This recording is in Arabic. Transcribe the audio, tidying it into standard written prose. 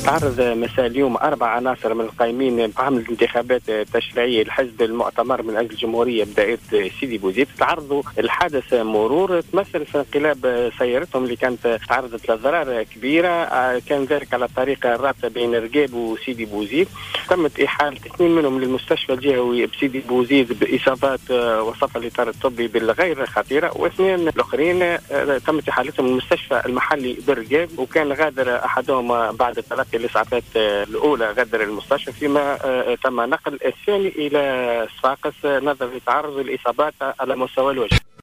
تعرض مساء اليوم 4 عناصر من القائمين بعمل الانتخابات التشريعية لحزب المؤتمر من أجل الجمهورية بدائرة سيدي بوزيد. تعرضوا الحادث مرور تمثل في انقلاب سيارتهم اللي كانت تعرضت لضرر كبيرة، كان ذلك على الطريق الرابطة بين رقاب وسيدي بوزيد. تمت إحالة 2 منهم للمستشفى الجهوي بسيدي بوزيد بإصابات وصفها الإطار الطبي بالغير خطيرة، و2 الآخرين تمت إحالتهم للمستشفى المحلي بالرقاب، وكان غادر أحدهم بعد تلقي الإسعافات الأولى غادر المستشفى، فيما تم نقل الثاني إلى صفاقس نظرا لتعرض الإصابات على مستوى الوجه.